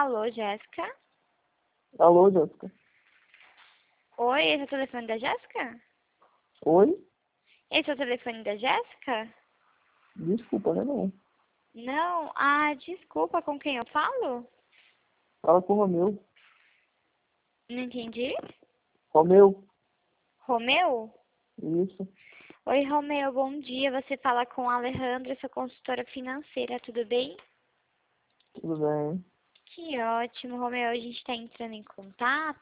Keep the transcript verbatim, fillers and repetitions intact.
Alô, Jéssica? Alô, Jéssica? Oi, esse é o telefone da Jéssica? Oi? Esse é o telefone da Jéssica? Desculpa, né, não? Não? Ah, desculpa, com quem eu falo? Fala com o Romeu. Não entendi. Romeu? Romeu? Isso. Oi, Romeu, bom dia. Você fala com a Alejandra, sua consultora financeira, tudo bem? Tudo bem? Que ótimo, Romeu. A gente está entrando em contato